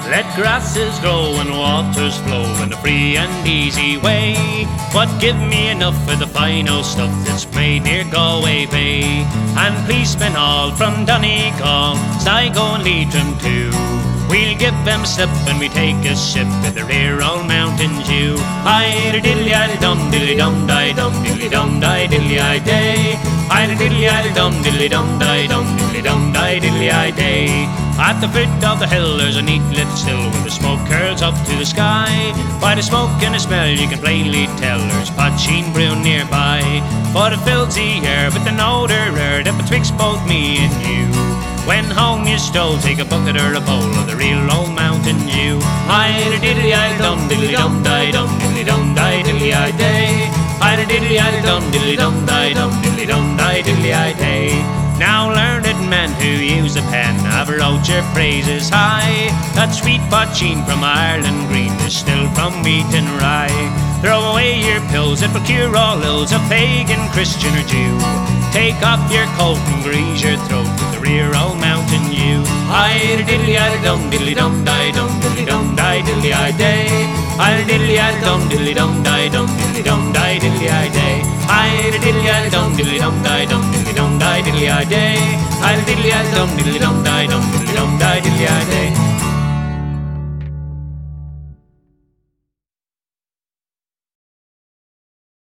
Let grasses grow and waters flow in a free and easy way. But give me enough of the fine old stuff that's made near Galway Bay. And policemen all from Donegal, Sligo and Leitrim too. We'll give them slip when we take a ship to the rear old Mountain Dew. Aye diddly idle dum diddly dum die dum diddly dum die diddly I day. Aye diddly idle dum diddly dum die dum diddly dum die diddly I day. At the foot of the hill there's a neat lit still where the smoke curls up to the sky. By the smoke and the smell you can plainly tell there's poteen brewing nearby. For it fills the air with an odour rare that betwixt both me and you. When home you stole, take a bucket or a bowl of the real old Mountain Dew. Aye diddly I dum diddly dum die dum diddly dum die diddly I day. Aye diddly I dum diddly dum die dum diddly dum die diddly I day. Now learned men who use a pen have wrote your praises high. That sweet poteen from Ireland green is still from wheat and rye. Throw away your pills that will cure all ills of pagan, Christian or Jew. Take off your coat and grease your throat with the rear old Mountain Dew. Aye diddly I dum diddly dum die dum diddly dum die diddly I day. Aye diddly I dum diddly dum die dum diddly dum die diddly I day. Aye diddly I dum diddly dum die dum diddly dum die diddly I day. Aye diddly I dum diddly dum die dum diddly dum die diddly I day.